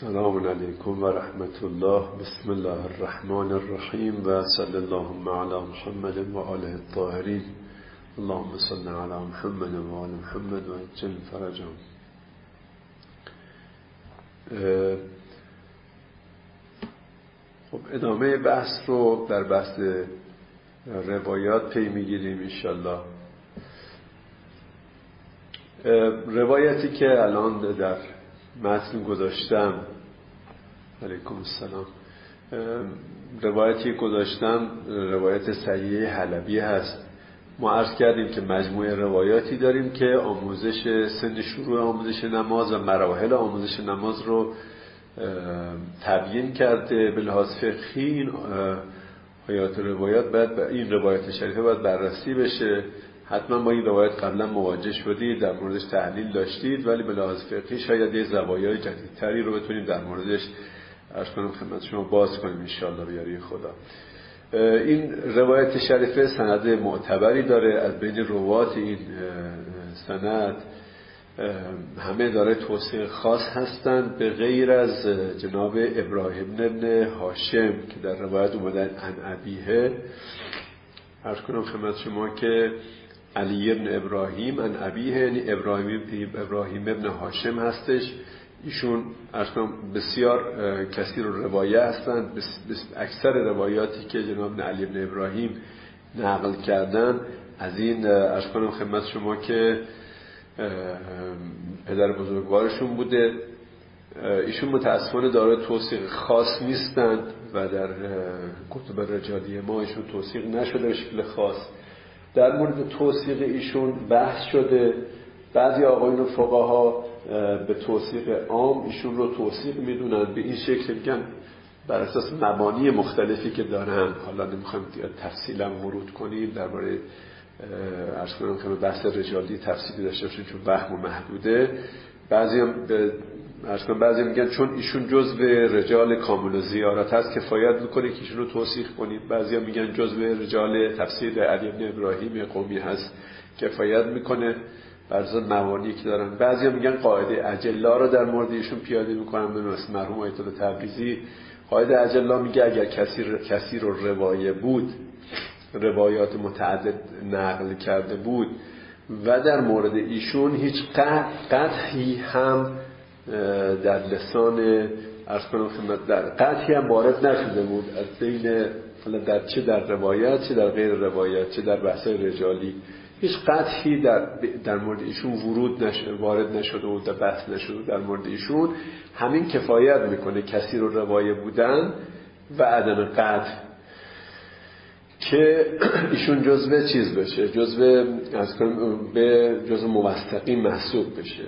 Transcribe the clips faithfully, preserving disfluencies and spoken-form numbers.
السلام علیکم و رحمت الله. بسم الله الرحمن الرحیم و صلی اللهم علی محمد و آله الطاهرین. اللهم صل علی محمد و آل محمد و عجل فرجهم. خب ادامه بحث رو در بحث روایات پی میگیریم انشالله. روایتی که الان در متن گذاشتم، علیکم السلام، روایتی گذاشتم روایت صحیح حلبی هست. ما عرض کردیم که مجموعه روایاتی داریم که آموزش سن شروع آموزش نماز و مراحل آموزش نماز رو تبیین کرده. به لحاظ فقهی این آیات روایات باید این روایت شریفه باید بررسی بشه. حتما با این روایت قبلا مواجه شدید، در موردش تحلیل داشتید، ولی به لحاظ فقهی شاید یه زوایای جدیدتری رو بتونیم در موردش عرض کنم خدمت شما باز کنیم ان شاءالله به یاری خدا. این روایت شریفه سند معتبری داره. از بین روات این سند همه داره توصیه خاص هستند به غیر از جناب ابراهیم ابن هاشم که در روایت اومدن عن ابیه. عرض کنم خدمت شما که علی ابن ابراهیم عن ابیه، یعنی ابراهیم ابراهیم ابن هاشم هستش. ایشون عرض کنم بسیار کثیر روایه هستند. اکثر روایاتی که جناب علی ابن ابراهیم نقل کردن از این عرض کنم خدمت شما که پدر بزرگوارشون بوده. ایشون متاسفانه داره توثیق خاص نیستند و در کتب رجالی ما ایشون توثیق نشده به شکل خاص. در مورد توثیق ایشون بحث شده. بعضی آقایون فقها به توثیق عام ایشون رو توثیق میدونن، به این شکل میگن بر اساس مبانی مختلفی که دارن. حالا نمیخوایم تفصیلا ورود کنیم درباره عرض کنم که بحث رجالی تفصیلی داشته باشیم چون وهم محدوده. بعضی هم عرض کنم بعضی میگن چون ایشون جزء رجال کامل و زیارت هست کفایت میکنه که ایشون رو توثیق کنیم. بعضی هم میگن جزء رجال تفسیر علی بن ابراهیم قومی هست کفایت میکنه بر اساس مبانی که دارن. بعضی هم میگن قاعده اجلا رو در مورد ایشون پیاده میکنن. به مثل مرحوم آیت الله تبریزی قاعده اجلا میگه اگر کثیر کثیر و روایه بود، روایات متعدد نقل کرده بود و در مورد ایشون هیچ قطعی هم در لسان عرض کنم خدمت در قطعی هم وارد نشده بود از بین در چه در روایت چه در غیر روایت چه در بحث‌های رجالی هیچ قطعی در در مورد ایشون ورود نشده وارد نشده بود و بحث نشده در مورد ایشون. همین کفایت میکنه کثیر و روایه بودن و عدم قطع که ایشون جزء چیز بشه، جزء از کنم به جزء موثقین محسوب بشه.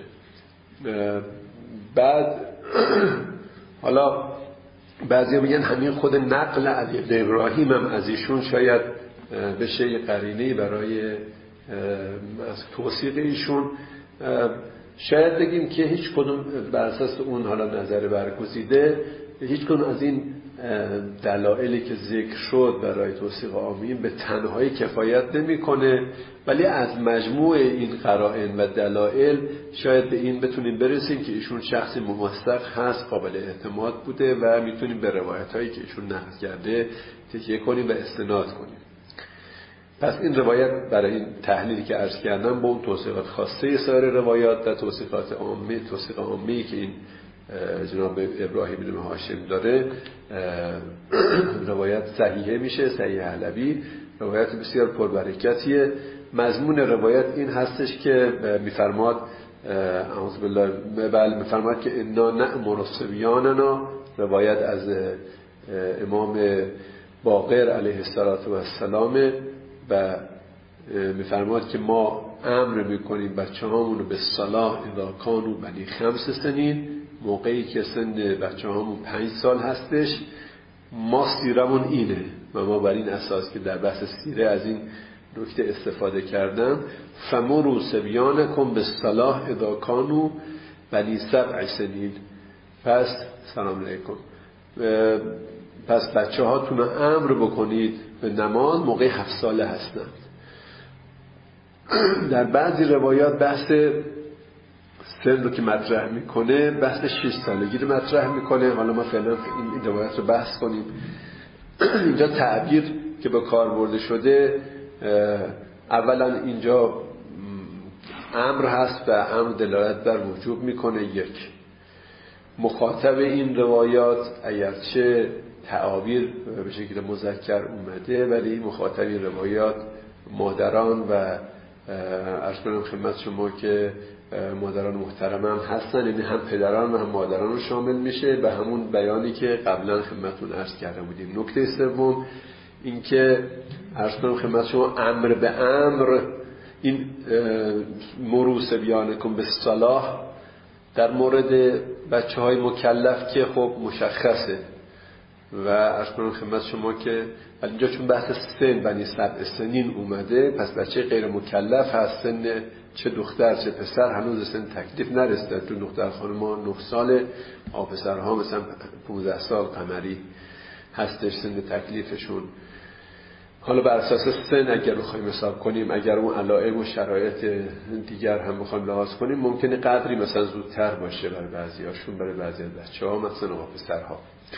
بعد حالا بعضی میگن همین خود نقل علی بن ابراهیم هم از ایشون شاید بشه یه قرینه‌ای برای از توثیق ایشون. شاید بگیم که هیچ کدوم بر اساس اون حالا نظر برگزیده هیچ کدوم از این دلایلی که ذکر شد برای توثیق عامی به تنهایی کفایت نمیکنه، ولی از مجموع این قرائن و دلایل شاید به این بتونیم برسیم که ایشون شخصی موثق هست، قابل اعتماد بوده و میتونیم به روایتایی که ایشون نقل کرده تکیه کنیم و استناد کنیم. پس این روایت برای این تحلیلی که عرض کردم با اون توثیقات خاصه سایر روایات و توثیقات عامی توثیق عامی که این جناب ابراهیم بن هاشم داره روایت صحیحه میشه. صحیح حلبی روایت بسیار پربرکتیه. مضمون روایت این هستش که میفرماد اعوذ بالله بل میفرماد که انا نأمر صبیاننا، روایت از امام باقر علیه السلام و میفرماد که ما امر میکنیم بچه هامون رو به صلاح اذا کانوا بنی خمس سنین، موقعی که سن بچه هامون پنج سال هستش. ما سیرمون اینه و ما بر این اساس که در بحث سیره از این نکته استفاده کردم. فمروا صبیانکم بالصلاح اذا کانوا بنی سبع سنین. پس سلام علیکم پس بچه هاتون رو امر بکنید به نماز موقع هفت ساله هستند. در بعضی روایات بحث سن رو که مطرح میکنه بحث شش سالگی رو مطرح میکنه. حالا ما فعلا این روایت رو بحث کنیم. اینجا تعبیر که به کار برده شده، اولا اینجا امر هست و امر دلالت بر وجوب میکنه. یک، مخاطب این روایات اگرچه تعابیر به شکل مذکر اومده، ولی مخاطب این روایات مادران و عرض کنم خدمت شما که مادران محترم هم هستن، یعنی هم پدران و هم مادران رو شامل میشه به همون بیانی که قبلا خدمتتون عرض کرده بودیم. نکته سوم این که عرض کنم خدمت شما امر به امر، این مروس بیانکم به صلاح در مورد بچه های مکلف که خب مشخصه و عرض کنم خدمت شما که اینجا چون بحث سن بنی سبع سنین اومده، پس بچه غیر مکلف هست، سن چه دختر چه پسر هنوز سن تکلیف نرسیده. تو دختر خانم‌ها نه ساله، آ پسرها مثلا پانزده سال قمری هستش سن تکلیفشون. حالا بر اساس سن اگر بخوایم حساب کنیم، اگر اون علائم و شرایط دیگر هم بخوایم لحاظ کنیم، ممکنه قدری مثلا زودتر باشه برای بعضیاشون، برای بعضی از بچه‌ها مثلا آ پسرها.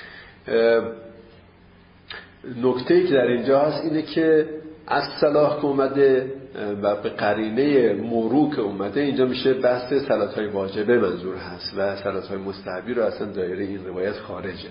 نکته‌ای که در اینجا هست اینه که از صلاح که اومده و به قرینه مرو که اومده، اینجا میشه بحث صلات‌های واجبه منظور هست و صلات‌های مستحبی رو اصلا دایره این روایت خارجه.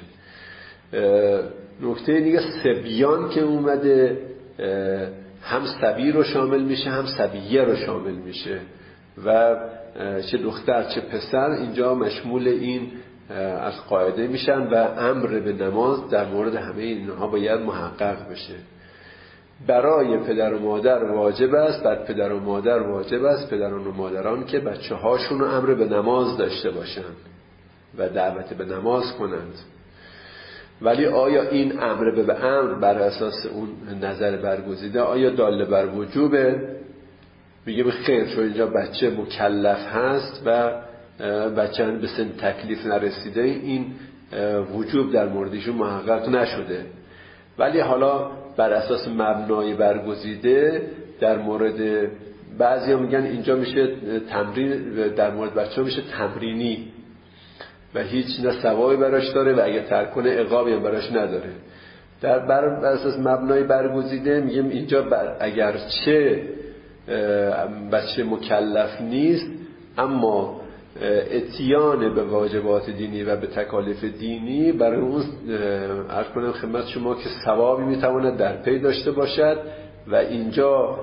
نکته دیگه سبیان که اومده هم صبی رو شامل میشه هم صبیه رو شامل میشه و چه دختر چه پسر اینجا مشمول این از قاعده میشن و امر به نماز در مورد همه اینها باید محقق بشه. برای پدر و مادر واجب است، بر پدر و مادر واجب است، پدران و مادران که بچه هاشون رو امر به نماز داشته باشند و دعوت به نماز کنند. ولی آیا این امر به امر بر اساس اون نظر برگزیده آیا دال بر وجوبه؟ میگه خیر، چون اینجا بچه مکلف هست و بچه به سن تکلیف نرسیده، این وجوب در موردشون محقق نشده. ولی حالا بر اساس مبنای برگزیده در مورد بعضیا میگن اینجا میشه تمرین، در مورد بچه میشه تمرینی و هیچ نه ثوابی براش داره و اگه ترک کنه عقابی هم براش نداره. در بر اساس مبنای برگزیده میگیم اینجا بر اگرچه بچه مکلف نیست، اما اتیان به واجبات دینی و به تکالیف دینی برای اون عرض کنم خدمت شما که ثوابی میتواند در پی داشته باشد و اینجا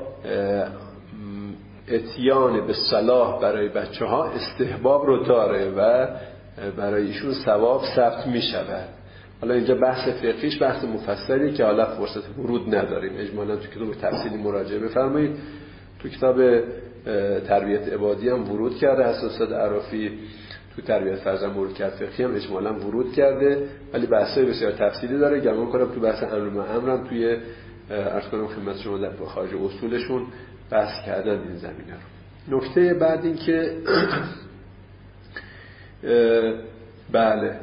اتیان به صلاح برای بچه ها استحباب رو داره و برای ایشون ثواب ثبت می شود. حالا اینجا بحث فقهیش بحث مفصلی که حالا فرصت ورود نداریم، اجمالا تو کتاب تفصیلی مراجعه بفرمایید. تو کتاب تربیت عبادی هم ورود کرده حضرت استاد عرافی، تو تربیت فرزند ورود کرد فقهی هم اجمالا ورود کرده، ولی بحثای بسیار تفصیلی داره. گمان کنم تو بحث امر و امرم توی عرض کنم خدمت شما در خارج اصولشون بحث کردن این زمینه رو. نکته بعد این که بله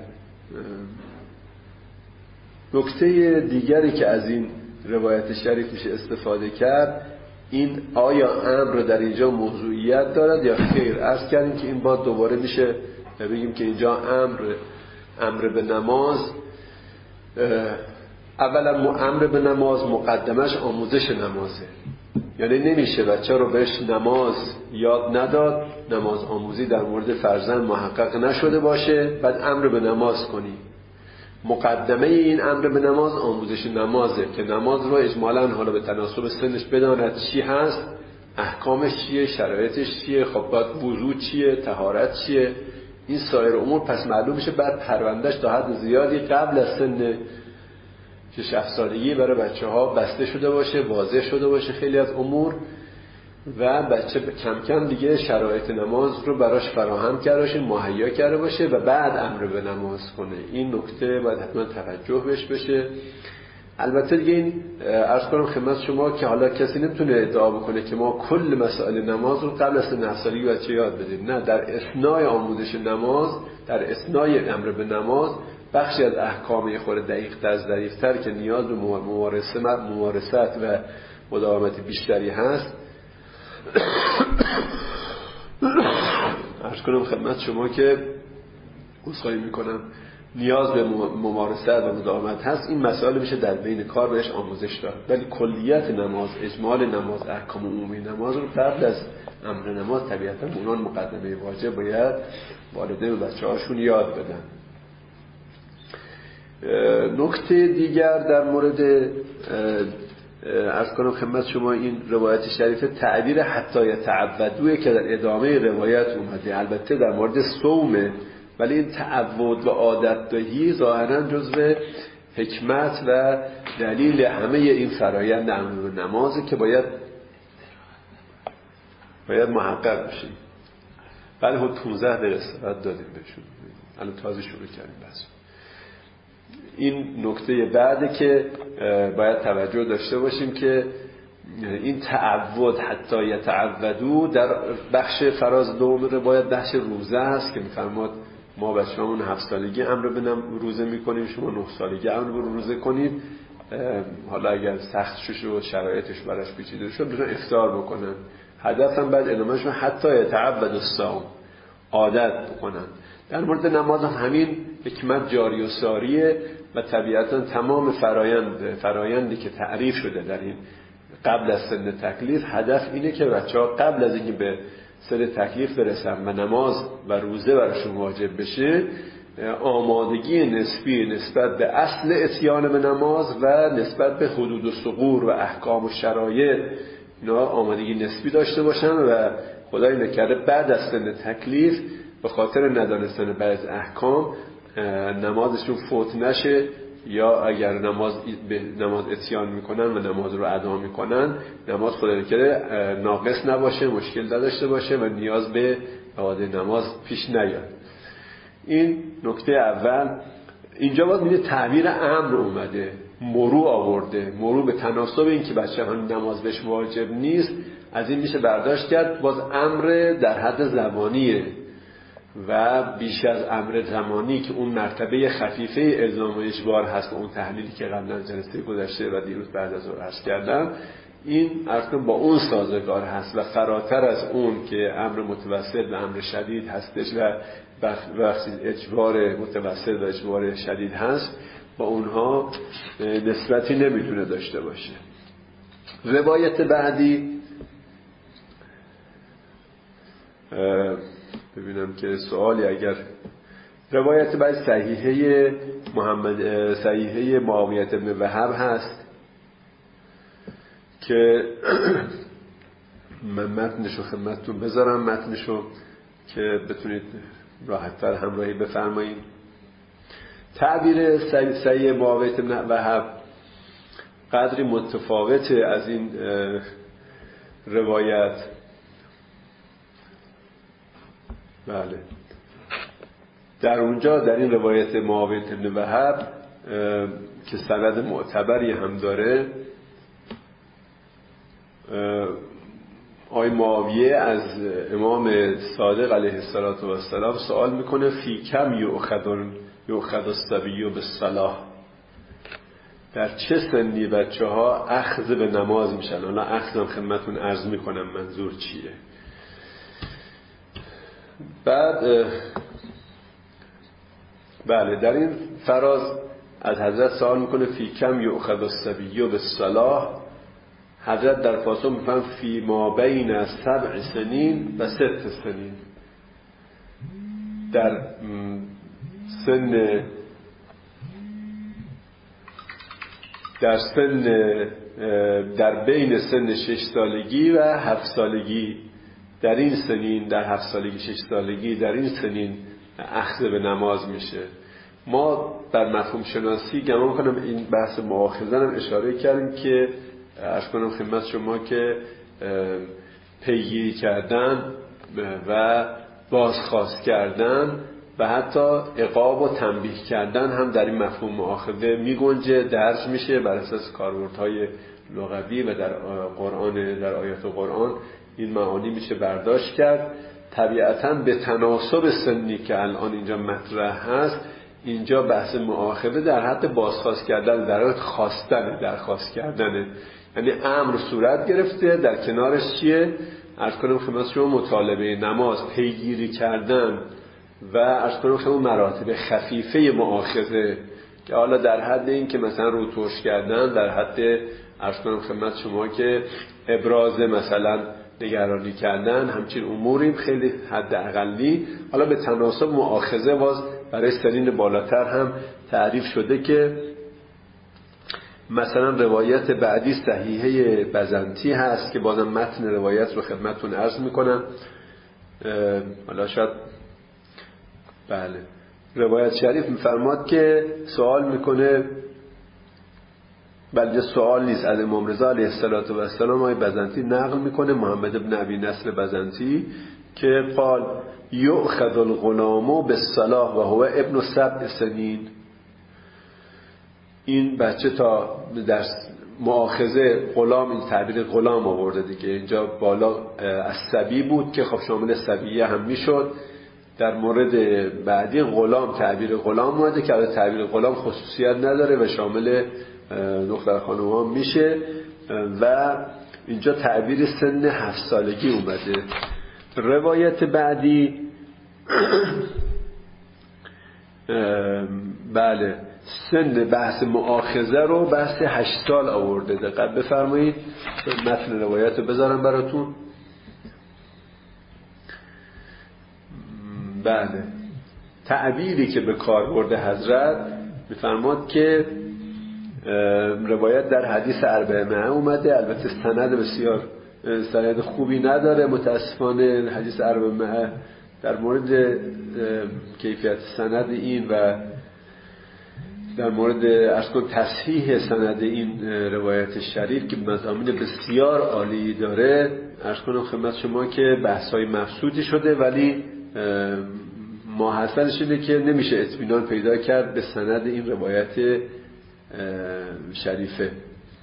نکته دیگری که از این روایت شریف میشه استفاده کرد، این آیا امر در اینجا موضوعیت دارد یا خیر؟ عرض کردیم که این باید دوباره میشه بگیم که اینجا امر امر به نماز، اولا امر به نماز مقدمش آموزش نمازه، یعنی نمیشه بچه رو بهش نماز یاد نداد، نماز آموزی در مورد فرزند محقق نشده باشه بعد امر به نماز کنی. مقدمه این امر به نماز آموزش نمازه که نماز رو اجمالاً حالا به تناسب سنش بداند چی هست، احکامش چیه، شرایطش چیه، خب باید وضو چیه، طهارت چیه، این سایر امور پس معلوم میشه. بعد پروندهش تا حد زیادی قبل از سن شش هفت سالگی برای بچه ها بسته شده باشه، واضح شده باشه خیلی از امور و بچه کم کم دیگه شرایط نماز رو براش فراهم کرده باشه، مهیا کرده باشه و بعد امر به نماز کنه. این نکته باید حتما توجه بهش بشه. البته دیگه این عرض کنم خدمت شما که حالا کسی نمیتونه ادعا بکنه که ما کل مسائل نماز رو قبل از سن سالگی بچه یاد بدیم. نه، در اثنای آموزش نماز، در اثنای امر به نماز بخشی از احکام خود دقیق‌تر از ظریف‌تر که نیاز به ممارسه ممارست و مداومت بیشتری هست عرض کنم خدمت شما که عذرخواهی میکنم نیاز به ممارست و مداومت هست. این مسائل میشه در بین کار بهش آموزش داد، ولی کلیت نماز، اجمال نماز، احکام عمومی نماز رو قبل از امر نماز طبیعتا اونان مقدمه واجب باید والدین و بچه‌هاشون یاد بدن. نکته دیگر در مورد عرض کنم خدمت شما این روایت شریفه تعبیر حتی یتعودوه که در ادامه روایت اومده، البته در مورد صومه، ولی این تعود و عادت دهی ظاهرا جزو حکمت و دلیل همه این فرایند امر نمازه که باید باید محقق بشیم. ولی خب پانزده دقیقه استراحت دادیم بهشون، الان تازه شروع کردیم. بس این نکته بعده که باید توجه داشته باشیم که این تعود حتی یتعودو در بخش فراز دوم روایت بخش روزه است که میفرماد ما بچه‌مون هفت سالگی امر به روزه میکنیم، شما نه سالگی امر به روزه کنید. حالا اگر سخت شش و شرایطش براش پیچیده شد بتونن افطار بکنن. هدفم بعد ادامهشون حتی یتعود الصوم، عادت بکنن. در مورد نماز همین حکمت جاری و ساریه و طبیعتا تمام فرایند فرایندی که تعریف شده در این قبل از سن تکلیف، هدف اینه که بچه‌ها قبل از اینکه به سن تکلیف برسن و نماز و روزه براشون واجب بشه، آمادگی نسبی نسبت به اصل اتیان به نماز و نسبت به حدود و ثغور و احکام و شرایط اینا آمادگی نسبی داشته باشن و خدای نکرده بعد از سن تکلیف به خاطر ندانستن بعض احکام نمازشون فوت نشه، یا اگر نماز به نماز اتیان میکنن و نماز رو ادا میکنن نماز خدای نکرده ناقص نباشه، مشکل نداشته باشه و نیاز به اعاده نماز پیش نیاد. این نکته اول. اینجا باید میده تعبیر امر اومده، مرو آورده. مرو به تناسب این که بچه ها نماز بهش واجب نیست، از این میشه برداشت کرد باز امر در حد زمانیه و بیش از امر زمانی که اون مرتبه خفیفه الزام و اجبار هست، اون تحلیلی که قبلا جلسه گذشته و دیروز بعد از اون عرض کردم، این اصلا با اون سازگار هست و فراتر از اون که امر متوسط و امر شدید هستش و وقتی اجبار متوسط و اجبار شدید هست با اونها نسبتی نمیتونه داشته باشه. روایت بعدی ببینم که سوالی اگر روایت بعد صحیحه محمد صحیحه معاویه بن وهب هست که من متنشو خدمتتون بذارم، متنشو که بتونید راحت‌تر همراهی بفرمایید. تعبیر صحیح معاویه بن وهب قدری متفاوته از این روایت. بله در اونجا در این روایت معاویه بن وهب که سند معتبری هم داره، آقای معاویه از امام صادق علیه السلام سوال میکنه فی کم یؤخذ الصبی بالصلاة، در چه سنی بچه ها اخذ به نماز میشن؟ حالا اخذم خدمتون عرض میکنم منظور چیه. بعد بله در این فراز از حضرت سوال میکنه فی کم یؤخذ الصبی بالصلاة، حضرت در پاسخ میفرماید فی ما بین سبع سنین و ست سنین، در سن در سن در بین سن شش سالگی و هفت سالگی، در این سنین در هفت سالگی شش سالگی در این سنین اخذ به نماز میشه. ما در مفهوم شناسی گمان کنم این بحث مؤاخذه هم اشاره کردیم که عرض کنم خدمت شما که پیگیری کردن و بازخواست کردن و حتی عقاب و تنبیه کردن هم در این مفهوم مؤاخذه میگنجه، درج میشه بر اساس کاربردهای لغوی و در قرآن، در آیات قرآن این معانی میشه برداشت کرد. طبیعتاً به تناسب سنی که الان اینجا مطرح هست، اینجا بحث مؤاخذه در حد بازخواست کردن، در حد خواستن، درخواست کردنه. یعنی امر صورت گرفته، در کنارش چیه؟ عرض کنم خدمت شما مطالبه نماز، پیگیری کردن و عرض کنم شما مراتب خفیفه مؤاخذه که حالا در حد این که مثلا رو ترش کردن، در حد عرض کنم خدمت شما که ابراز مثلا نگرانی کردن، همچین اموری خیلی حد اقلی، حالا به تناسب مؤاخذه باز برای سنین بالاتر هم تعریف شده که مثلا روایت بعدی صحیحه بزنطی هست که بازم متن روایت رو خدمتتون عرض میکنم. حالا شاید بله روایت شریف میفرماد که سوال میکنه، بلکه سوال نیست، از امام رضا علیه السلام آقای بزنطی نقل میکنه، محمد بن ابی نصر بزنطی، که قال یؤخذ الغلام بالصلاة و هو ابن سبع سنین. این بچه تا در مؤاخذه غلام، این تعبیر غلام آورده دیگه، اینجا بالا از صبی بود که خب شامل صبیه هم میشد. در مورد بعدی غلام تعبیر غلام اومده که البته تعبیر غلام خصوصیت نداره و شامل دختر خانم هم میشه و اینجا تعبیر سن هفت سالگی اومده. روایت بعدی بله سن بحث مؤاخذه رو بحث هشت سال آورده. دقت بفرمایید، متن روایت رو بذارم براتون. بله تعبیری که به کار برده حضرت میفرماد که روایت در حدیث اربعمائه اومده، البته سند بسیار سند خوبی نداره متاسفانه حدیث اربعمائه. در مورد کیفیت سند این و در مورد اصلا تصحیح سند این روایت شریف که مضامین بسیار عالی داره، عرض کنم خدمت شما که بحث‌های مفصولی شده، ولی ماحصلش اینه که نمیشه اطمینان پیدا کرد به سند این روایت شریفه.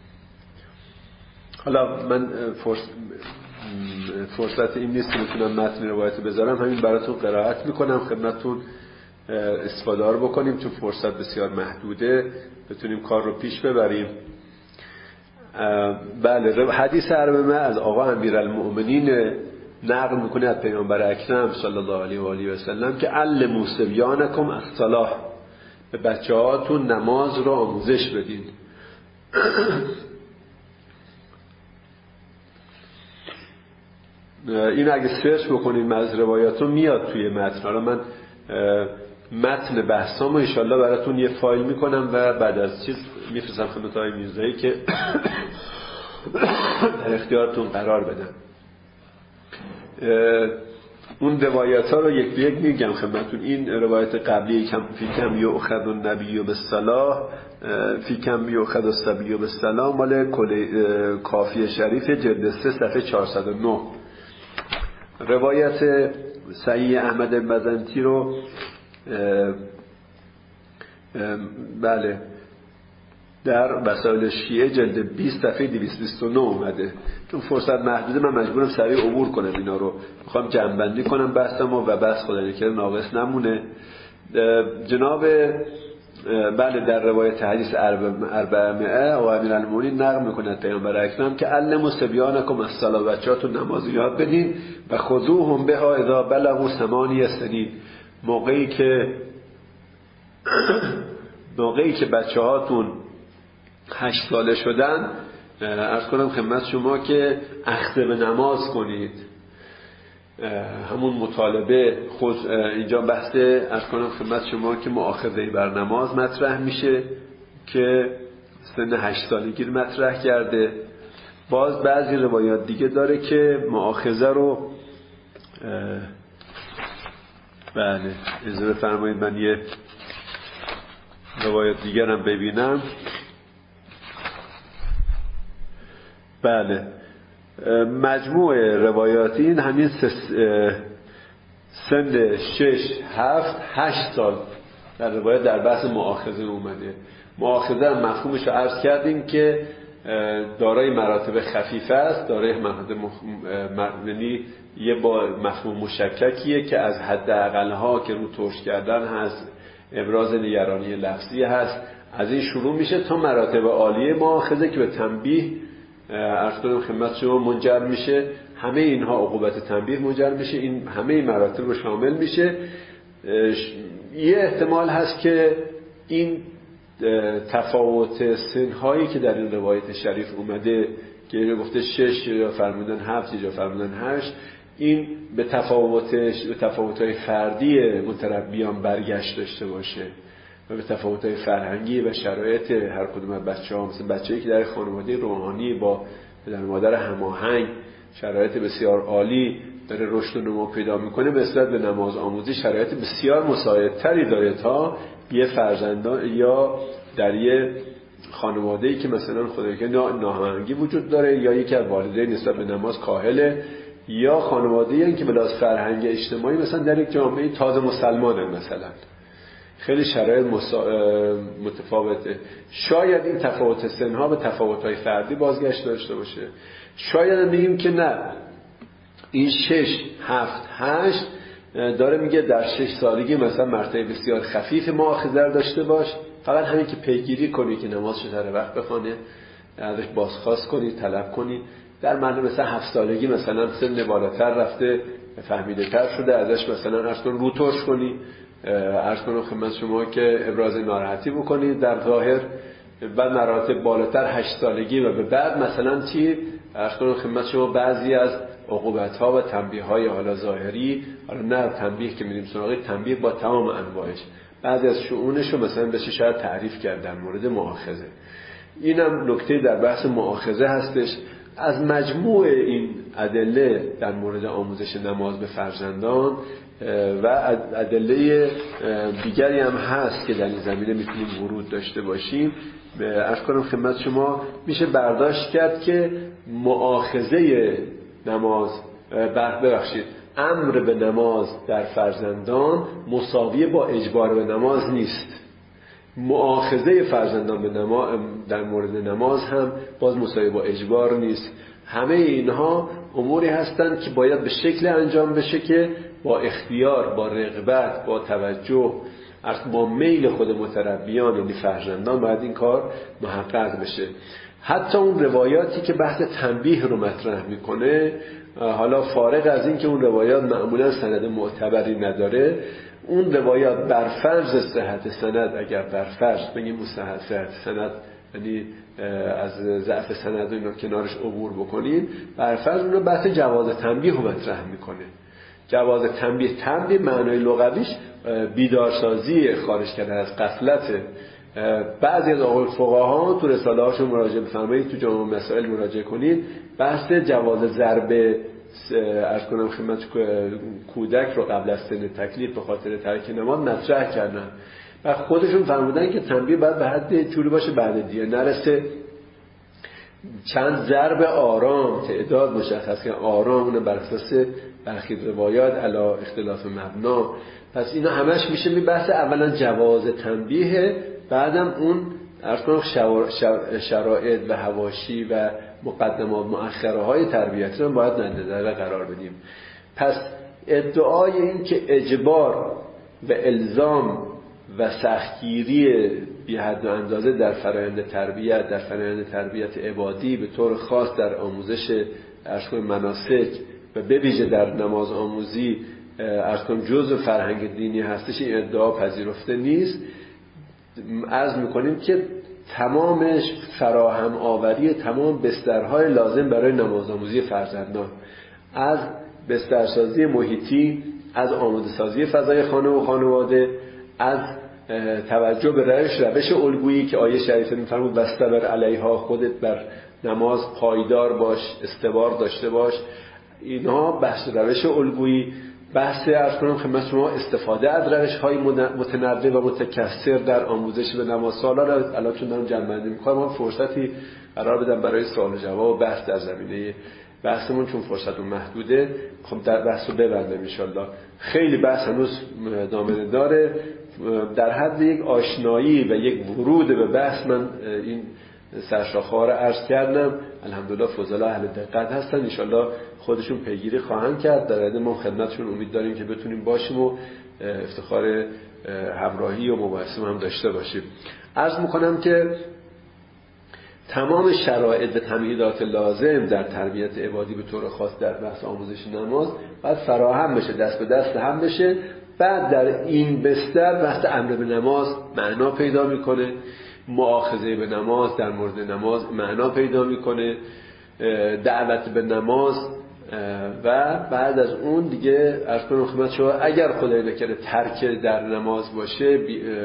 حالا من فرصت, فرصت این نیست که بتونم متن روایت بذارم، همین براتون قرائت میکنم خدمتتون استفاده رو بکنیم، چون فرصت بسیار محدوده بتونیم کار رو پیش ببریم. بله حدیث اربعمائه از آقا امیرالمؤمنین نقل میکنه از پیامبر اکرم صلی الله علیه و آله و سلم که علموا صبیانکم الصلاة، به بچه‌هاتون نماز رو آموزش بدین. این اگه سرچ بکنید از روایاتون میاد توی متن. حالا من متن بحثامو ان شاءالله براتون یه فایل میکنم و بعد از چیز میفرستم خدمت آقای میرزایی که در اختیارتون قرار بدم. اون روایت ها رو یک به یک میگم خدمتتون. این روایت قبلی کم فی کم یؤخذ النبی بالصلاة فی کم یؤخذ الصبی بالصلاة مال کافی شریف جلد سه صفحه چهارصد و نه. روایت صحیح احمد بزنطی رو بله در وسائل شیعه جلد بیست صفحه دویست و بیست و نه اومده. چون فرصت محدوده من مجبورم سریع عبور کنم اینا رو، میخوام جمع‌بندی کنم بحثمو و بس خدا نکنه ناقص نمونه. جناب بله در روایت حدیث اربعمائه و امیرالمؤمنین نقل میکنه پیامبر اکرم که علموا صبیانکم الصلاة، بچه‌هاتون نماز یاد بدین و خذوهم بها اذا بلغوا ثمانیه سنین، موقعی که موقعی که بچه‌هاتون هشت ساله شدن عرض کنم خدمت شما که اخذ به نماز کنید. همون مطالبه خود اینجا بحث عرض کنم خدمت شما که مؤاخذه بر نماز مطرح میشه که سن هشت سالگی مطرح کرده. باز بعضی روایات دیگه داره که مؤاخذه رو بله اجازه بفرمایید من یه روایت دیگر هم ببینم. بله مجموع روایات این همین سن شش هفت هشت سال در روایت در بحث مؤاخذه اومده. مؤاخذه مفهومش رو عرض کردیم که دارای مراتب خفیفه است، دارای مراتب یعنی یه با مفهوم مشککیه که از حد اقلها که رو ترش کردن هست، ابراز نگرانی لفظی هست، از این شروع میشه تا مراتب عالیه مؤاخذه که به تنبیه عرض کنم خدمت شما منجر میشه، همه اینها عقوبت تنبیه منجر میشه، این همه مراتب رو شامل میشه. یه احتمال هست که این تفاوت سنهایی که در این روایت شریف اومده که گفته شش یا فرمودن هفت یا فرمودن هشت، این به تفاوتش به تفاوت‌های فردی متربیان برگشت داشته باشه و به تفاوت‌های فرهنگی و شرایط هر کدوم از بچه‌ها، مثل بچه‌ای که در خانواده روحانی با پدر و مادر هماهنگ شرایط بسیار عالی داره رشد و نمو پیدا میکنه، به نسبت به نماز آموزی شرایط بسیار مساعدتری داره تا یه فرزندان یا در یه خانواده‌ای که مثلا خدایی که ناهماهنگی وجود داره یا یکی از والدین نسبت به نماز کاهله، یا خانواده‌ای که بلاس فرهنگ اجتماعی مثلا در یک جامعه تازه مسلمانه، مثلا خیلی شرایط متفاوته. شاید این تفاوت سنها به تفاوت‌های فردی بازگشت داشته باشه. شاید بگیم که نه، این شش هفت هشت داره میگه در شش سالگی مثلا مرتبه بسیار خفیف مؤاخذه داشته باش، فقط همین که پیگیری کنی که نمازش در وقت بخونه، ازش بازخواست کنی، طلب کنی. در معنی مثلا هفت سالگی مثلا سن بالاتر رفته، فهمیده تر شده، ازش مثلا عرض کن رو ترش کنی، عرض کنم خدمت شما که ابراز ناراحتی بکنی در ظاهر. بعد مراتب بالاتر هشت سالگی و به بعد مثلا چی عرض کنم خدمت شما بعضی از عقوبت‌ها و تنبیه‌های حالا ظاهری، حالا نه تنبیه که می‌ریم سراغ تنبیه با تمام انواعش، بعضی از شؤونش رو مثلا بشه شاید تعریف کرد در مورد مؤاخذه. اینم نکته در بحث مؤاخذه هستش. از مجموع این ادله در مورد آموزش نماز به فرزندان و ادله دیگری هم هست که در این زمینه میتونیم ورود داشته باشیم، عرض کنم خدمت شما میشه برداشت کرد که مؤاخذه نماز ببخشید امر به نماز در فرزندان مساوی با اجبار به نماز نیست. مؤاخذه فرزندان به نماز در مورد نماز هم باز مساوی با اجبار نیست. همه اینها اموری هستند که باید به شکل انجام بشه که با اختیار، با رغبت، با توجه، با میل خود متربیان یعنی فرزندان باید این کار محقق بشه. حتی اون روایاتی که بحث تنبیه رو مطرح میکنه، حالا فارغ از این که اون روایات معمولا سند معتبری نداره، اون روایات بر فرض صحت سند، اگر بر فرض بگیم صحت سند یعنی از ضعف سند و اینا کنارش عبور بکنیم، بر فرض اون رو بحث جواز تنبیه رو مطرح میکنه. جواز تنبیه، تنبیه معنای لغویش بیدارسازی، خارج کردن از غفلت. بعضی از آقای فقها تو رساله هاشون مراجعه بفرمایید، تو جامع مسائل مراجعه کنید، بحث جواز ضرب عرض کنم خدمت کودک رو قبل از سن تکلیف به خاطر ترک نماز مطرح کردن و خودشون فرمودن که تنبیه باید به حد جوری باشه بعد دیگه نرسه، چند ضرب آرام، تعداد مشخص که آرام اون بر اساس برخی روایات علی اختلاف مبنا. پس اینا همش میشه می بحث اولا جواز تنبیه، بعدم اون عرض کنم شرایط و حواشی و مقدمات مؤخره های تربیتی رو باید نظر قرار بدیم. پس ادعای این که اجبار و الزام و سختگیری بی حد و اندازه در فرآیند تربیت، در فرآیند تربیت عبادی به طور خاص در آموزش عرض کنم مناسک و به ویژه در نماز آموزی عرض کنم جزء فرهنگ دینی هستش، این ادعا پذیرفته نیست. عرض میکنیم که تمامش فراهم آوری تمام بسترهای لازم برای نماز آموزی فرزندان، از بسترسازی محیطی، از آماده سازی فضای خانه و خانواده، از توجه به روش روش الگویی که آیه شریفه میفرمود واستبر علیها، خودت بر نماز پایدار باش، استبار داشته باش. اینها بحث روش الگویی، بحث عرض کنم خدمت شما استفاده از روش‌های متنوع و متکثر در آموزش به نماز. سوالا رو الان چون دارم جمع‌بندی می‌کنم، من فرصتی قرار بدم برای سوال و جواب و بحث در زمینه بحثمون، چون فرصت محدوده خب در بحث رو ببندم ان شاءالله. خیلی بحث هنوز دامنه داره. در حد یک آشنایی و یک ورود به بحث من این سرشاخه‌ها رو عرض کردم. الحمدلله فضلا اهل دقت هستن، ان شاءالله خودشون پیگیری خواهند کرد. در حد ما خدمتشون امید داریم که بتونیم باشیم و افتخار همراهی و مباحثه هم داشته باشیم. عرض میکنم که تمام شرایط و تمهیدات لازم در تربیت عبادی به طور خاص در بحث آموزش نماز باید فراهم بشه، دست به دست هم بشه. بعد در این بستر بحث امر به نماز معنا پیدا میکنه، مؤاخذه به نماز در مورد نماز معنا پیدا میکنه، دعوت به نماز، و بعد از اون دیگه عرض کنم خدمت شما اگر خدای نکرده ترک در نماز باشه،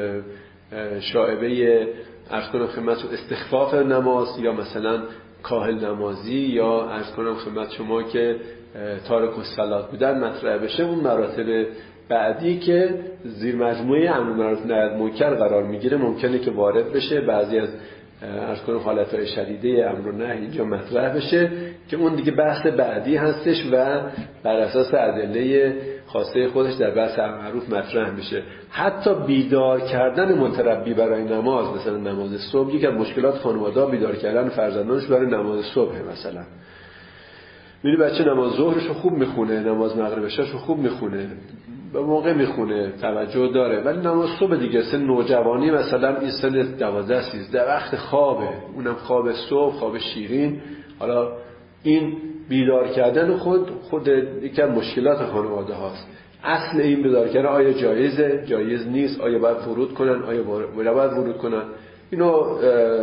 شائبه عرض کنم خدمت شما استخفاف نماز یا مثلا کاهل نمازی یا عرض کنم خدمت شما که تارک الصلات بودن مطرح بشه، اون مراتب بعدی که زیر مجموعه امر معروف نهی از منکر قرار میگیره ممکنه که وارد بشه. بعضی از عرض کنم حالتهای شدیده امر و نهی اینجا مطرح بشه که اون دیگه بحث بعدی هستش و بر اساس ادله خاصه خودش در بحث امر معروف مطرح میشه. حتی بیدار کردن متربی برای نماز، مثلا نماز صبح، یک از مشکلات خانواده‌ها بیدار کردن فرزندانش برای نماز صبح. مثلا میبینی بچه نماز ظهرشو خوب میخونه، نماز مغربشاشو خوب میخونه، به موقع میخونه، توجه داره، ولی نماز صبح دیگه سن نوجوانی مثلا این سن دوازده سیزده وقت خوابه، اونم خواب صبح، خواب شیرین. حالا این بیدار کردن خود خود یکی از مشکلات خانواده هاست. اصل این بیدار کردن آیا جایزه، جایز نیست، آیا باید ورود کنن، آیا باید ورود کنن، اینو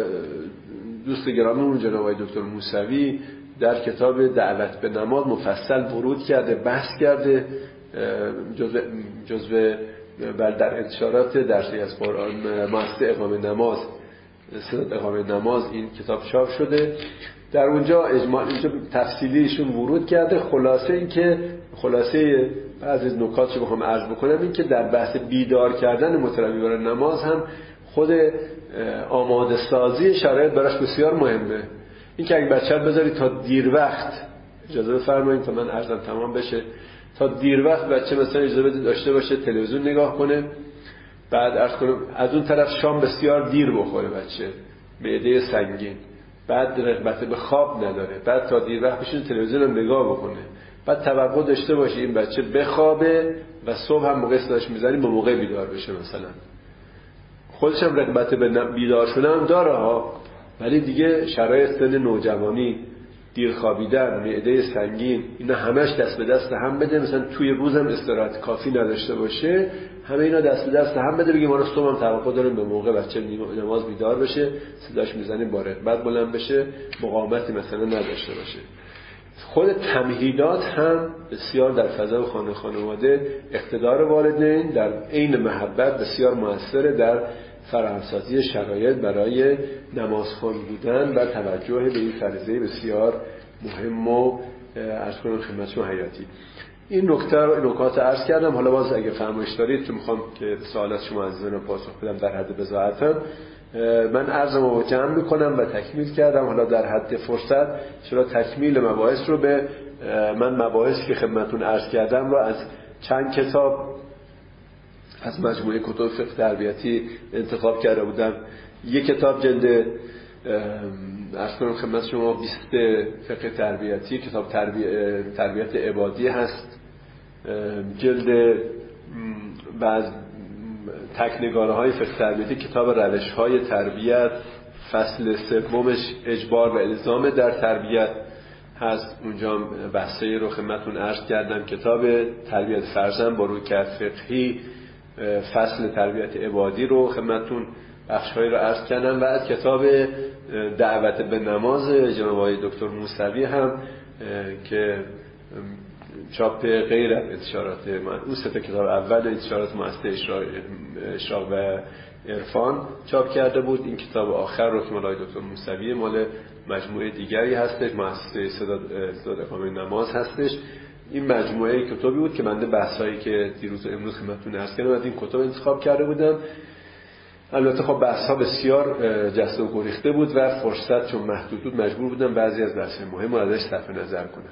دوست گرامیمون جناب آقای دکتر موسوی در کتاب دعوت به نماز مفصل ورود کرده، بحث کرده، جزء جزء بل در انتشارات درسی از قرآن مؤسسه اقامه نماز صدات اقامه نماز این کتاب چاپ شده. در اونجا اجماع اینجا تفصیلیشون ورود کرده. خلاصه این که خلاصه بعضی از نکات رو بخوام عرض بکنم این که در بحث بیدار کردن متربی برای نماز هم خود آماده سازی شرایط براش بسیار مهمه. این که اگه بچه بذاری تا دیر وقت، اجازه بفرمایید تا من عرضم تمام بشه، تا دیر وقت بچه مثلا اجازه داشته باشه تلویزیون نگاه کنه، بعد عرض کنم از اون طرف شام بسیار دیر بخوره بچه، معده سنگین، بعد رغبت به خواب نداره، بعد تا دیر وقت بشینه تلویزیون هم نگاه بکنه، بعد توقع داشته باشه این بچه بخوابه و صبح هم موقع صداش میزنیم به موقع بیدار بشه. مثلا خودش هم رغبت به بیدار شدن داره ها، ولی دیگه شرایط سن نوجوانی، دیر خوابیدن، معده سنگین، اینا همش دست به دست هم بده. مثلا توی روزم استراحت کافی نداشته باشه، همه اینا دست به دست هم بده. بگیم ما رو صبح هم توقع داریم به موقع بچه نماز بیدار بشه، صداش میزنیم با رغبت بلند بشه، مقاومتی مثلا نداشته باشه. خود تمهیدات هم بسیار در فضا خانه خانواده، اقتدار والدین در عین محبت بسیار موثره در فرامسازی شرایط برای نمازخوان بودن و توجه به این فریضه بسیار مهم و عرض کنم خدمت شما حیاتی. این نکته رو نکات عرض کردم. حالا باز اگه فرمایش دارید که میخوام که سوالات شما عزیزان رو پاسخ بدم در حد بضاعتم، من عرضم رو جمع میکنم و تکمیل کردم. حالا در حد فرصت چرا تکمیل مباحث رو به من مباحثی که خدمتتون عرض کردم رو از چند کتاب از مجموعه کتب فقه تربیتی انتخاب کرده بودم. یک کتاب جلد عرض کنم خدمت شما بیست فقه تربیتی، کتاب تربیت, تربیت عبادی هست، جلد بعض تکنگاره های فقه تربیتی کتاب روش های تربیت، فصل سومش اجبار و الزام در تربیت هست، اونجا بحثی رو خدمتتون عرض کردم. کتاب تربیت فرزند با رویکرد فقهی، فصل تربیت عبادی رو خدمتتون بخش‌هایی رو عرض کردم. و از کتاب دعوت به نماز جناب آقای دکتر موسوی هم که چاپ غیر از انتشارات اون سه کتاب اول انتشارات مؤسسه اشراق و عرفان چاپ کرده بود. این کتاب آخر رو که مال آقای دکتر موسوی مال مجموعه دیگری هستش، مؤسسه صدات اقامه نماز هستش. این مجموعه کتابی بود که من بحثایی که دیروز و امروز خدمتتون عرض کردم از این کتاب انتخاب کرده بودم. البته خب بحث‌ها بسیار جست و گریخته بود و فرصت چون محدود بود مجبور بودم بعضی از بحث‌های مهم رو ازش صرف نظر کنم.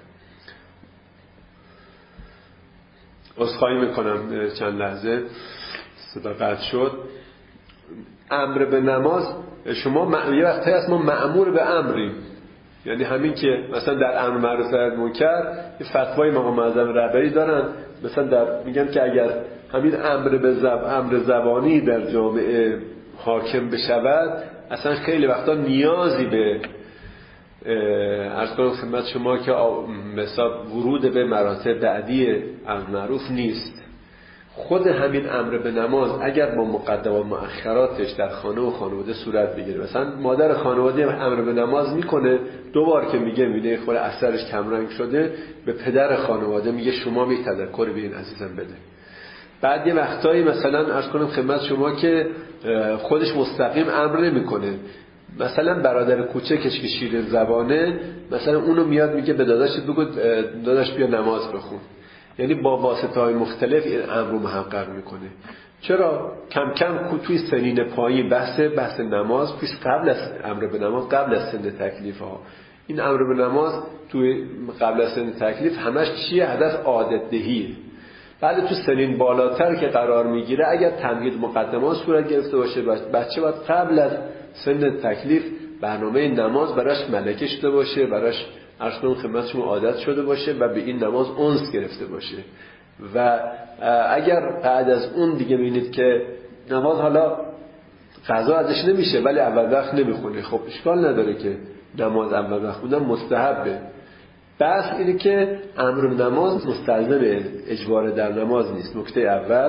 عذرخواهی میکنم چند لحظه صدا قطع شد. امر به نماز، شما یه وقتی هست ما مأمور به امریم، یعنی همین که مثلا در امر معروف و نهی از منکر یه فتوای مقام معظم رهبری دارن، مثلا در میگن که اگر همین امر به زب امر زبانی در جامعه حاکم بشود، اصلا خیلی وقتا نیازی به عرض کنم خدمت شما که مثلا ورود به مراتب بعدی امر معروف نیست. خود همین امر به نماز اگر با مقدمات و مؤخراتش در خانه و خانواده صورت بگیره، مثلا مادر خانواده امر به نماز میکنه، دو بار که میگه میده خود اثرش کمرنگ شده، به پدر خانواده میگه شما می تذکر به این عزیزم بده. بعد یه وقتایی مثلا عرض کنم خدمت شما که خودش مستقیم امر نمیکنه، مثلا برادر کوچکش که شیرین زبانه مثلا اونو میاد میگه به داداشت بگو داداش بیا نماز بخون، یعنی با واسطه‌های مختلف این امر رو محقق میکنه. چرا؟ کم کم توی سنین پایین بحث بحث نماز پیش قبل از امر به نماز، قبل از سن تکلیف ها، این امر به نماز توی قبل از سن تکلیف همش چیه؟ هدف عادت دهیه. بعد تو سنین بالاتر که قرار میگیره اگر تمهید مقدمات صورت گرفته باشه، بچه باید قبل از سن تکلیف برنامه نماز براش ملکه شده باشه، براش عرض کنم خدمت شما عادت شده باشه و به این نماز انس گرفته باشه. و اگر بعد از اون دیگه ببینید که نماز حالا قضا ازش نمیشه ولی اول وقت نمیخونه، خب اشکال نداره که نماز اول وقت خوندن مستحبه. بس اینه که امر نماز مستلزم اجبار در نماز نیست. نکته اول.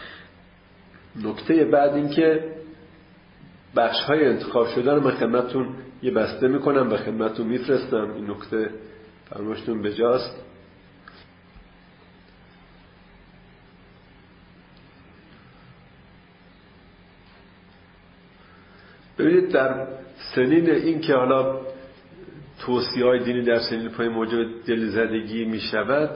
نکته بعد این که بخش های انتخاب شده رو من خدمتتون یه بسته میکنم و خدمتتون میفرستم. این نکته فرماشتون بجاست. ببینید در سنین این که حالا توصیه های دینی در سنین پای موجب دلزدگی میشود،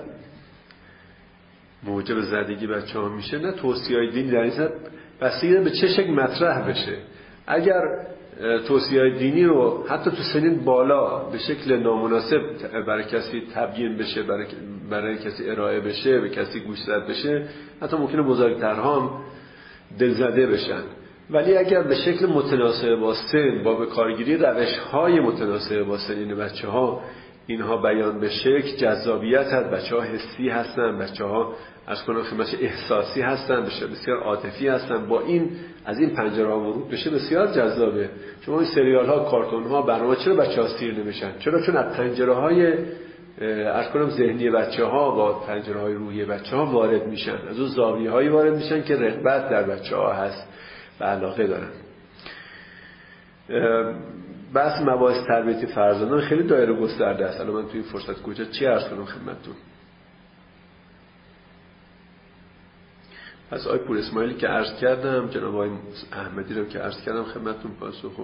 موجب زدگی بچه ها میشه، نه توصیه های دینی در این صورت بستگی به چه شکل مطرح بشه. اگر توصیه های دینی رو حتی تو سنین بالا به شکل نامناسب برای کسی تبیین بشه، برای, برای کسی ارائه بشه، به کسی گوشزد بشه، حتی ممکنه بزرگترها هم دلزده بشن. ولی اگر به شکل متناسب با سن، با به کارگیری روش‌های متناسب با سنین بچه‌ها اینها بیان بشه که جذابیت هست، بچه‌ها حسی هستن، بچه‌ها از کنم خدمتش احساسی هستن، بسیار عاطفی هستن، با این از این پنجره‌ها ورود بشه بسیار جذابه. شما این سریال‌ها، کارتون‌ها، برنامه چرا بچه‌ها سیر نمیشن؟ چرا؟ چون از پنجره‌های از کنم ذهنی بچه‌ها با پنجره‌های روحی بچه‌ها وارد میشن، از اون زاویه‌هایی وارد میشن که رغبت در بچه‌ها هست و علاقه دارن. بحث مباحث تربیتی فرزندان خیلی دایره گسترده است. الان من توی این فرصت کوچه چی عرض کنم خدمتتون؟ پس آقای پور اسماعیلی که عرض کردم، جناب آقای احمدی رو که عرض کردم خدمتتون پاسخو.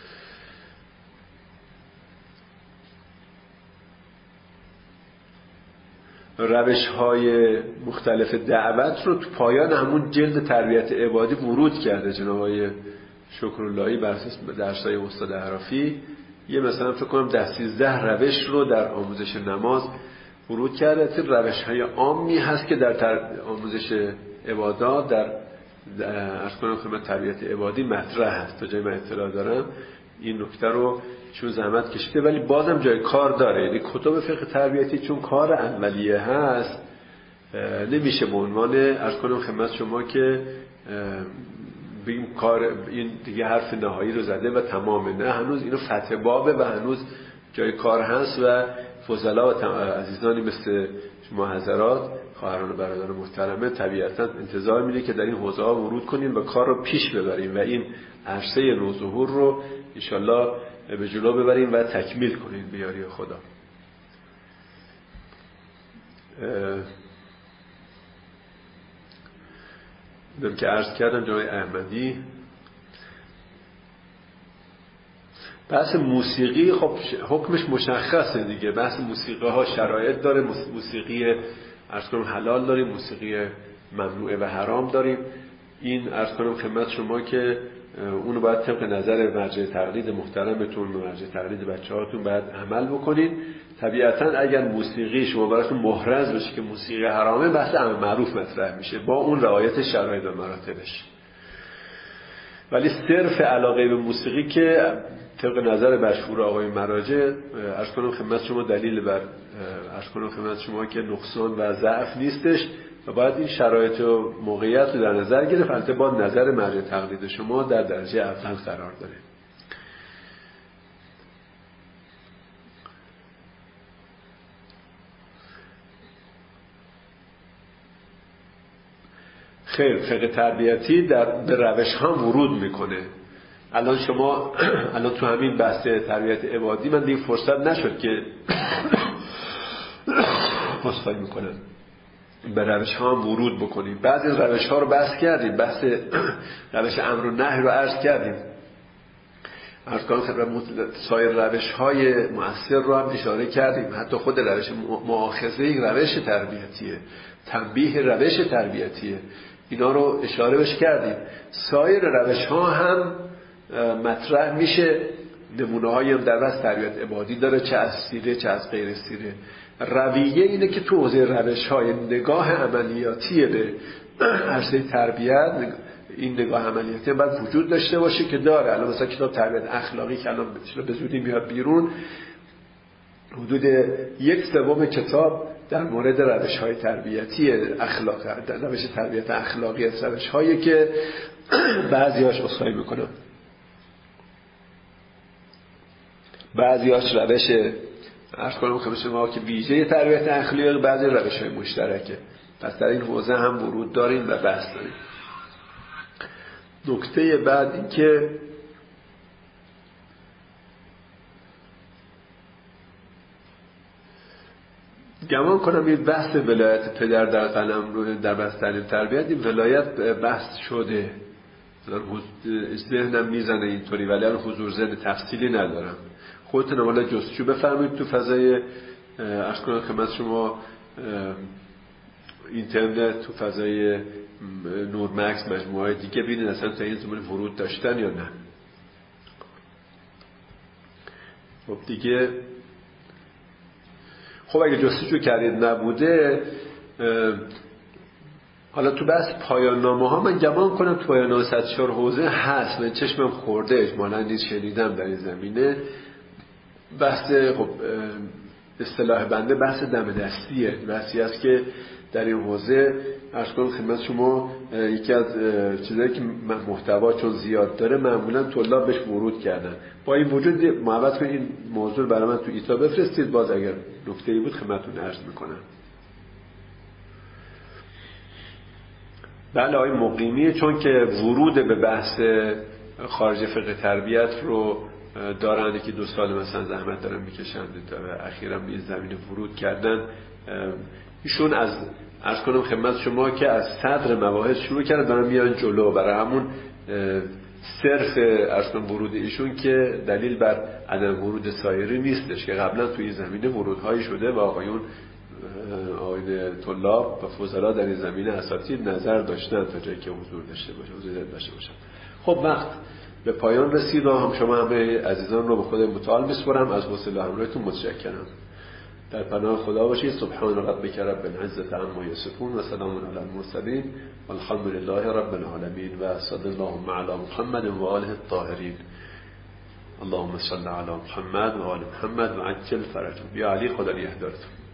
روش‌های مختلف دعوت رو تو پایان همون جلد تربیت عبادی ورود کرده جناب آقای شکراللهی بر اساس درس‌های استاد اعرافی. یه مثلا فکر کنم ده سیزده روش رو در آموزش نماز ورود کرده. این روش‌های عامی هست که در آموزش عبادات در عرض کنم خدمت تربیت عبادی مطرح هست. تا جایی من اطلاع دارم این نکته رو چون زحمت کشیده، ولی بازم جای کار داره. یعنی کتب فقه تربیتی چون کار اولیه هست نمیشه به عنوان عرض کنم خدمت شما که بگیم کار این دیگه حرف نهایی رو زده و تمامه. نه، هنوز اینو فتح بابه و هنوز جای کار هست و فضلا و عزیزانی مثل شما حضرات، خواهران و برادران محترمه، طبیعتا انتظار میده که در این حوزه ها ورود کنیم و کار رو پیش ببریم و این عرصه نوظهور رو انشالله به جلو ببریم و تکمیل کنیم به یاری خدا. دارم که عرض کردم جناب احمدی بحث موسیقی خب حکمش مشخصه دیگه. بحث موسیقی ها شرایط داره. موسیقی عرض کنم حلال داریم، موسیقی ممنوعه و حرام داریم. این عرض کنم خدمت شما که اونو باید طبق نظر مرجع تقلید محترمتون و مرجع تقلید بچه‌هاتون باید عمل بکنید. طبیعتا اگر موسیقی شما براتون محرز بشه که موسیقی حرامه، بحث امر معروف مطرح میشه با اون رعایت شرایط و مراتبش. ولی صرف علاقه به موسیقی که طبق نظر مشهور آقای مراجع عرض کنم خدمت شما دلیل بر عرض کنم خدمت شما که نقصان و ضعف نیستش و باید این شرایط و موقعیت رو در نظر گرفت. البته با نظر مرجع تقلید شما در درجه اول قرار داره. خیر، فقه تربیتی در به روش ها ورود میکنه. الان شما الان تو همین بحث تربیت عبادی من دیگه فرصت نشد که مصطفی میکنم به روش ها هم ورود بکنیم. بعضی از روش ها رو بحث کردیم، بحث روش امر و نهی رو عرض کردیم، عرض کردم سایر روش های مؤثر رو هم اشاره کردیم. حتی خود روش مؤاخذه یک روش تربیتیه، تنبیه روش تربیتیه، اینا رو اشاره بش کردیم. سایر روش ها هم مطرح میشه، نمونه هایی هم در بحث تربیت عبادی داره، چه از سیره چه از غیر سیره. رویه اینه که تو حوزه روش های نگاه عملیاتی به عرصه تربیت، این نگاه عملیاتی باید وجود داشته باشه که داره. الان مثلا کتاب تربیت اخلاقی که الان به زودی میاد بیرون، حدود یک سوم کتاب در مورد روش های تربیتی اخلاق، روش تربیت اخلاقی است، روش هایی که بعضی هاش اصلاحی میکنن، بعضی هاش روش عرض کنم خب شما که ویژه تربیت اخلاقی، بعضی روش های مشترکه. پس در این حوزه هم ورود داریم و بحث داریم. نکته بعد این که گمان کنم این بحث ولایت پدر در قلم رو در بحث تعلیم تربیت، این ولایت بحث شده، ذهنم میزنه اینطوری، ولی الان حضور ذهن تفصیلی ندارم. خودتون حالا جستجو بفرمایید تو فضای عرض کنم خدمت شما اینترنت، تو فضای نورمکس، مجموعه دیگه، ببینید اصلا تا این زمان ورود داشتن یا نه. خب دیگه خب اگه جستجو کردید نبوده، حالا تو بحث پایان نامه ها من گمان کنم تو پایان نامه صد و چهار حوزه هست، من چشمم خورده، اجمالا نیز شنیدم در این زمینه. بحث خب اصطلاح بنده بحث دم دستیه، بحثی است که در این حوزه عرض کنم خدمت شما یکی از چیزایی که محتوا چون زیاد داره معمولا طلاب بهش ورود کردن. با این وجود محبت کنید این موضوع برای من تو ایتا بفرستید، باز اگر نکته‌ای بود خدمتتون عرض میکنم. بله آقای مقیمی، چون که ورود به بحث خارج فقه تربیت رو دارن که دو سال مثلا زحمت دارن میکشن و اخیراً به این زمینه ورود کردن، ایشون از عرض کنم خدمت شما که از صدر مباحث شروع کردن دارن میان جلو. برای همون صرف عرض کنم ورود ایشون که دلیل بر عدم ورود سایری نیستش که قبلا توی این زمینه ورودهایی شده و آقایون آقایون طلاب و فضلا در این زمینه اساتید نظر داشتن تا جایی که حضور داشته باشه، حضور داشته باشن. خب وقت به پایان رسید و هم شما همه عزیزان رو به خود متعال میسپارم. از حوصله همراهتون متشکرم. در پناه خدا باشید. سبحان ربک رب العزة عما یصفون و سلام علی المرسلین والحمد لله رب العالمین و صلی الله علی محمد و آله الطاهرین. اللهم صل علی محمد و آل محمد و عجل فرجهم. یا علی خدا نگهدارتون.